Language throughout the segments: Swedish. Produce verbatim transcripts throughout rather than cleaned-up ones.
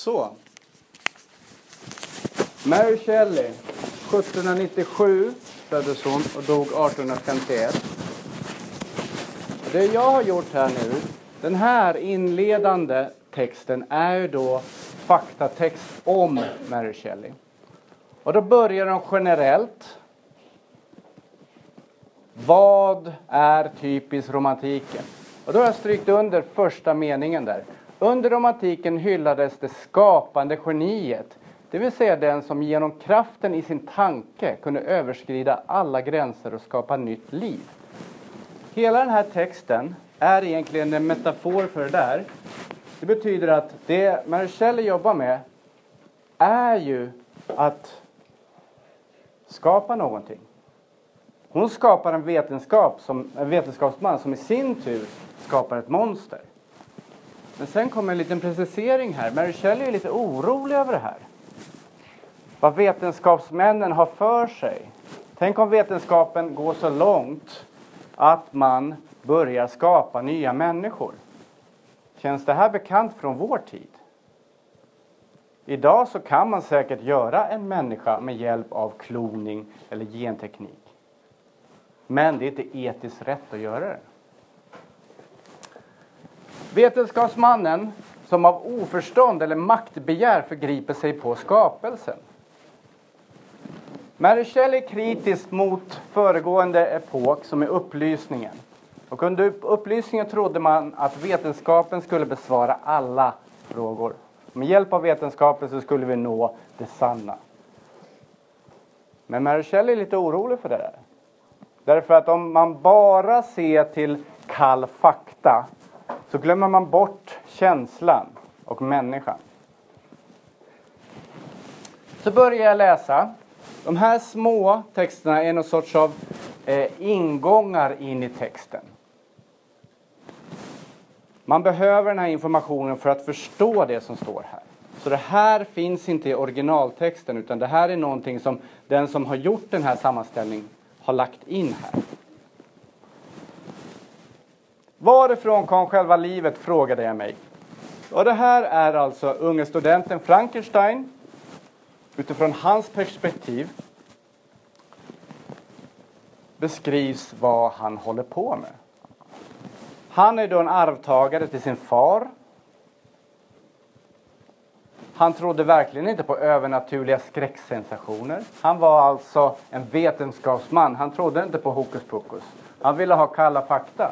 Så. Mary Shelley, sjuttonhundranittiosju föddes hon och dog artonhundrafemtioett. Det jag har gjort här nu, den här inledande texten är ju då faktatext om Mary Shelley. Och då börjar de generellt. Vad är typisk romantiken? Och då har jag strykt under första meningen där. Under romantiken hyllades det skapande geniet. Det vill säga den som genom kraften i sin tanke kunde överskrida alla gränser och skapa nytt liv. Hela den här texten är egentligen en metafor för det där. Det betyder att det Mary Shelley jobbar med är ju att skapa någonting. Hon skapar en vetenskap som, en vetenskapsman som i sin tur skapar ett monster. Men sen kommer en liten precisering här. Mary Shelley är lite orolig över det här. Vad vetenskapsmännen har för sig. Tänk om vetenskapen går så långt att man börjar skapa nya människor. Känns det här bekant från vår tid? Idag så kan man säkert göra en människa med hjälp av kloning eller genteknik. Men det är inte etiskt rätt att göra det. Vetenskapsmannen som av oförstånd eller maktbegär förgriper sig på skapelsen. Mary Shelley är kritisk mot föregående epok som är upplysningen. Och under upplysningen trodde man att vetenskapen skulle besvara alla frågor. Med hjälp av vetenskapen så skulle vi nå det sanna. Men Mary Shelley är lite orolig för det där. Därför att om man bara ser till kall fakta så glömmer man bort känslan och människan. Så börjar jag läsa. De här små texterna är någon sorts av eh, ingångar in i texten. Man behöver den här informationen för att förstå det som står här. Så det här finns inte i originaltexten utan det här är någonting som den som har gjort den här sammanställningen har lagt in här. Varifrån kom själva livet, frågade jag mig. Och det här är alltså unge studenten Frankenstein. Utifrån hans perspektiv beskrivs vad han håller på med. Han är då en arvtagare till sin far. Han trodde verkligen inte på övernaturliga skräcksensationer. Han var alltså en vetenskapsman. Han trodde inte på hokus pokus. Han ville ha kalla fakta.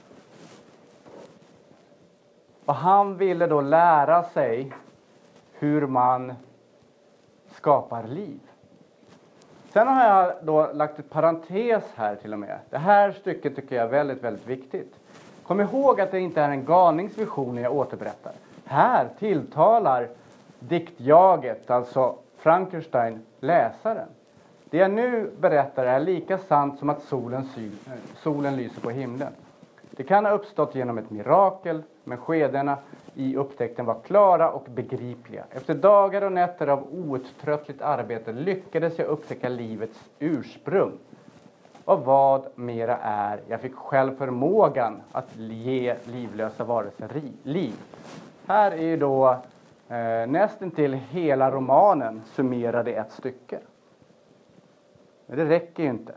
Och han ville då lära sig hur man skapar liv. Sen har jag då lagt ett parentes här till och med. Det här stycket tycker jag är väldigt, väldigt viktigt. Kom ihåg att det inte är en galningsvision jag återberättar. Här tilltalar diktjaget, alltså Frankenstein, läsaren. Det jag nu berättar är lika sant som att solen, sy- solen lyser på himlen. Det kan ha uppstått genom ett mirakel, men skedena i upptäckten var klara och begripliga. Efter dagar och nätter av outtröttligt arbete lyckades jag upptäcka livets ursprung. Och vad mera är, jag fick själv förmågan att ge livlösa varelser liv. Här är då eh, nästan till hela romanen summerad i ett stycke. Men det räcker ju inte.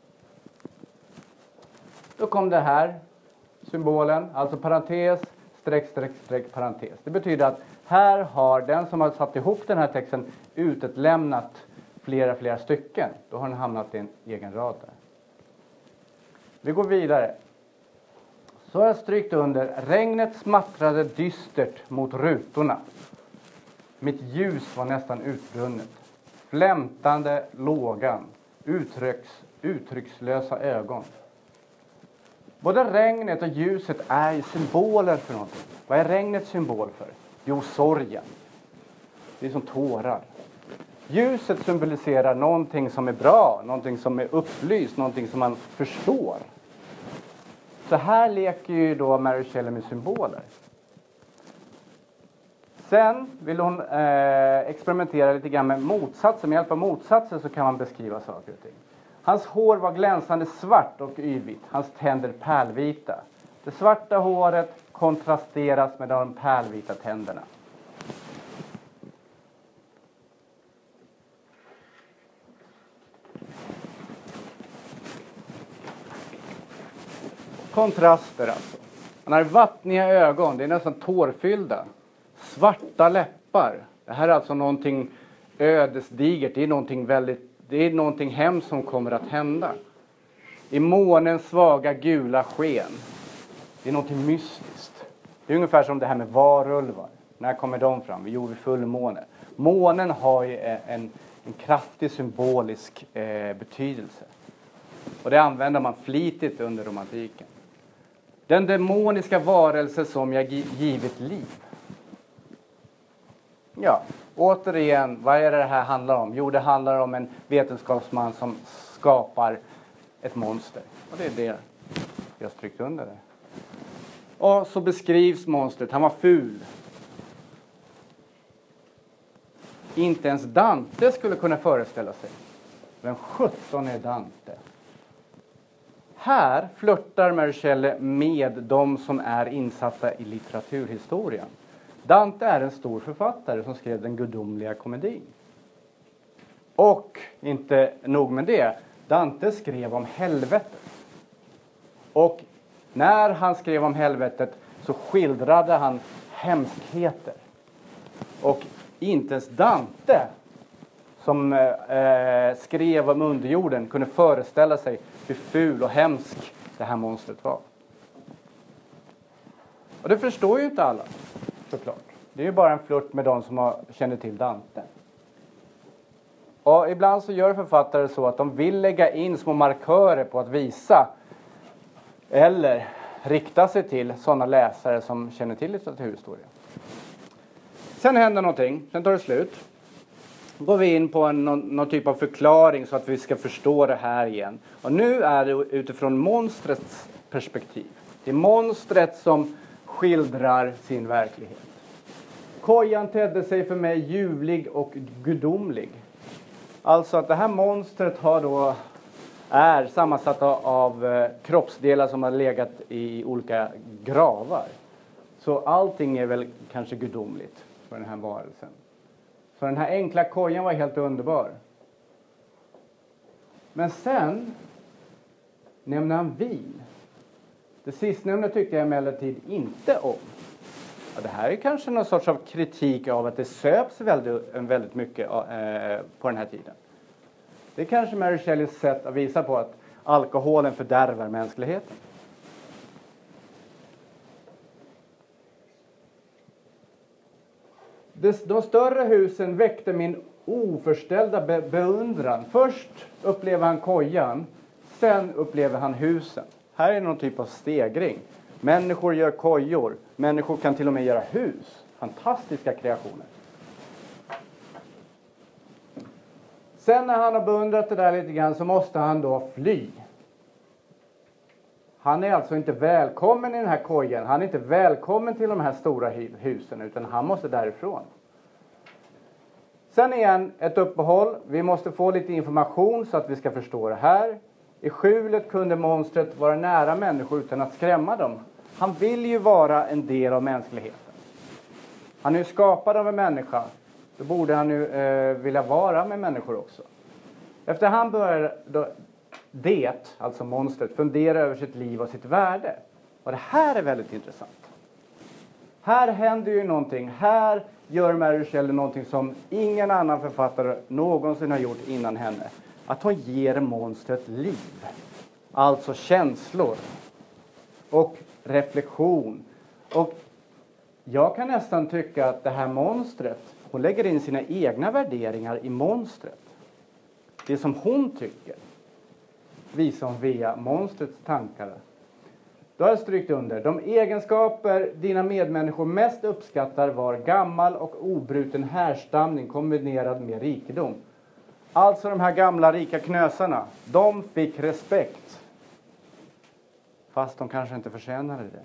Då kom det här, symbolen, alltså parentes, streck, streck, streck, parentes. Det betyder att här har den som har satt ihop den här texten utelämnat flera, flera stycken. Då har den hamnat i en egen rad där. Vi går vidare. Så har jag strykt under. Regnet smattrade dystert mot rutorna. Mitt ljus var nästan utbrunnet. Flämtande lågan. Uttrycks, uttryckslösa ögon. Både regnet och ljuset är ju symboler för någonting. Vad är regnet symbol för? Jo, sorgen. Det är som tårar. Ljuset symboliserar någonting som är bra, någonting som är upplyst, någonting som man förstår. Så här leker ju då Mary Shelley med symboler. Sen vill hon eh, experimentera lite grann med motsatser. Med hjälp av motsatser så kan man beskriva saker och ting. Hans hår var glänsande svart och yvigt. Hans tänder pärlvita. Det svarta håret kontrasteras med de pärlvita tänderna. kontraster alltså. Han har vattniga ögon, det är nästan tårfyllda. Svarta läppar. Det här är alltså någonting ödesdigert. Det är någonting väldigt, det är någonting hemskt som kommer att hända. I månens svaga gula sken. Det är någonting mystiskt. Det är ungefär som det här med varulvar. När kommer de fram? Vi gjorde fullmåne. Månen har ju en, en kraftig symbolisk eh, betydelse. Och det använder man flitigt under romantiken. Den demoniska varelse som jag givit liv. Ja, återigen, vad är det det här handlar om? Jo, det handlar om en vetenskapsman som skapar ett monster. Och det är det jag har strykt under det. Och så beskrivs monstret. Han var ful. Inte ens Dante skulle kunna föreställa sig. Vem sjutton är Dante? Här flörtar Mary Shelley med de som är insatta i litteraturhistorien. Dante är en stor författare som skrev den gudomliga komedin. Och inte nog med det. Dante skrev om helvetet. Och när han skrev om helvetet så skildrade han hemskheter. Och inte ens Dante som eh, skrev om underjorden kunde föreställa sig hur ful och hemsk det här monstret var. Och det förstår ju inte alla, såklart. Det är ju bara en flört med de som har, känner till Dante. Och ibland så gör författare så att de vill lägga in små markörer på att visa eller rikta sig till sådana läsare som känner till litteraturhistoria. Sen händer någonting, sen tar det slut. Då går vi in på en, någon, någon typ av förklaring så att vi ska förstå det här igen. Och nu är det utifrån monstrets perspektiv. Det är monstret som skildrar sin verklighet. Kojan tedde sig för mig ljuvlig och gudomlig. Alltså att det här monstret har då, är sammansatt av eh, kroppsdelar som har legat i olika gravar. Så allting är väl kanske gudomligt för den här varelsen. Så den här enkla kojan var helt underbar. Men sen nämner han vin. Det sistnämnda tyckte jag emellertid inte om. Ja, det här är kanske någon sorts av kritik av att det söps väldigt, väldigt mycket eh, på den här tiden. Det är kanske Mary Shelleys sätt att visa på att alkoholen fördärvar mänskligheten. De större husen väckte min oförställda be- beundran. Först upplever han kojan, sen upplever han husen. Här är någon typ av stegring. Människor gör kojor, människor kan till och med göra hus. Fantastiska kreationer. Sen när han har beundrat det där lite grann så måste han då fly. Han är alltså inte välkommen i den här kojan. Han är inte välkommen till de här stora husen utan han måste därifrån. Sen igen ett uppehåll. Vi måste få lite information så att vi ska förstå det här. I skjulet kunde monstret vara nära människor utan att skrämma dem. Han vill ju vara en del av mänskligheten. Han är ju skapad av en människa. Då borde han ju eh, vilja vara med människor också. Efter han börjar då, det, alltså monstret, fundera över sitt liv och sitt värde. Och det här är väldigt intressant. Här händer ju någonting. Här gör Mary Shelley någonting som ingen annan författare någonsin har gjort innan henne. Att hon ger monstret liv. Alltså känslor. Och reflektion. Och jag kan nästan tycka att det här monstret, hon lägger in sina egna värderingar i monstret. Det som hon tycker visar hon via monstrets tankar. Då har jag strykt under. De egenskaper dina medmänniskor mest uppskattar var gammal och obruten härstamning kombinerad med rikedom. Alltså de här gamla rika knösarna, de fick respekt. Fast de kanske inte förtjänade det.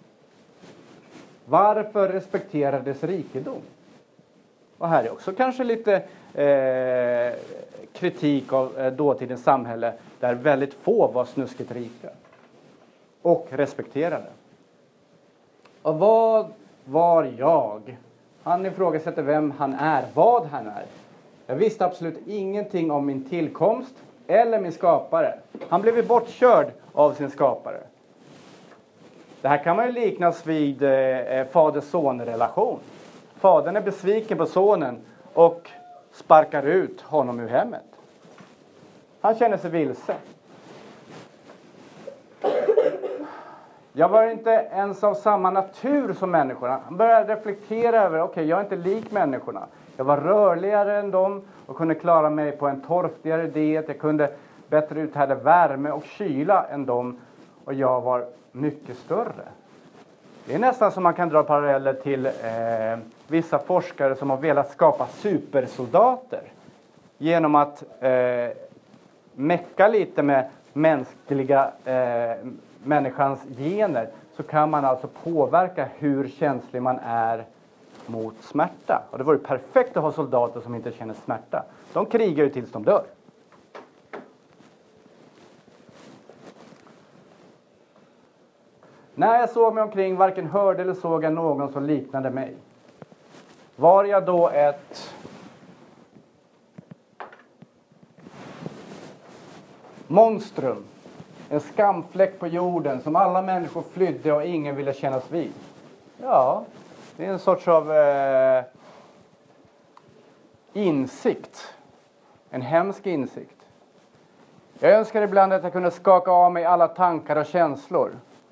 Varför respekterades rikedom? Och här är också kanske lite eh, kritik av eh, dåtidens samhälle där väldigt få var snuskigt rika. Och respekterade. Och vad var jag? Han ifrågasätter vem han är, vad han är. Jag visste absolut ingenting om min tillkomst eller min skapare. Han blev bortkörd av sin skapare. Det här kan man ju liknas vid eh, fader-son-relation. Fadern är besviken på sonen och sparkar ut honom ur hemmet. Han känner sig vilse. Jag var inte ens av samma natur som människorna. Han började reflektera över, okej, okay, jag är inte lik människorna. Jag var rörligare än dem och kunde klara mig på en torftigare diet. Jag kunde bättre uthärda värme och kyla än dem. Och jag var mycket större. Det är nästan som man kan dra paralleller till eh, vissa forskare som har velat skapa supersoldater. Genom att eh, mecka lite med mänskliga eh, människans gener. Så kan man alltså påverka hur känslig man är mot smärta. Och det vore perfekt att ha soldater som inte känner smärta. De krigar ju tills de dör. När jag såg mig omkring varken hörde eller såg jag någon som liknade mig. Var jag då ett monstrum? En skamfläck på jorden som alla människor flydde och ingen ville kännas vid? Ja, det är en sorts av eh, insikt. En hemsk insikt. Jag önskar ibland att jag kunde skaka av mig alla tankar och känslor.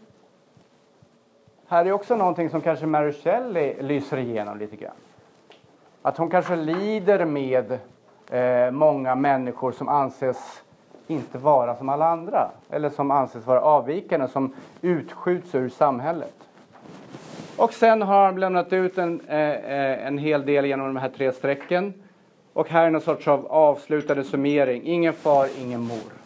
Här är också någonting som kanske Mary Shelley lyser igenom lite grann. Att hon kanske lider med eh, många människor som anses inte vara som alla andra. Eller som anses vara avvikande, som utskjuts ur samhället. Och sen har han lämnat ut en, eh, en hel del genom de här tre strecken. Och här är någon sorts av avslutade summering. Ingen far, ingen mor.